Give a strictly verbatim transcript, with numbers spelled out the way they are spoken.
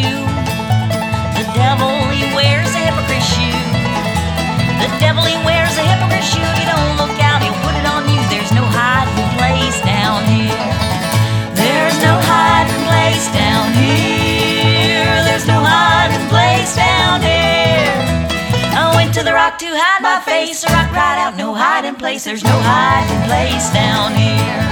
you. The devil, he wears a hypocrite shoe. The devil, he wears a hypocrite shoe. If you don't look out, he'll put it on you. There's no hiding place down here. There's no hiding place down here. There's no hiding place down here. I went to the rock to hide my face. The rock cried out, no hiding place. There's no hiding place down here.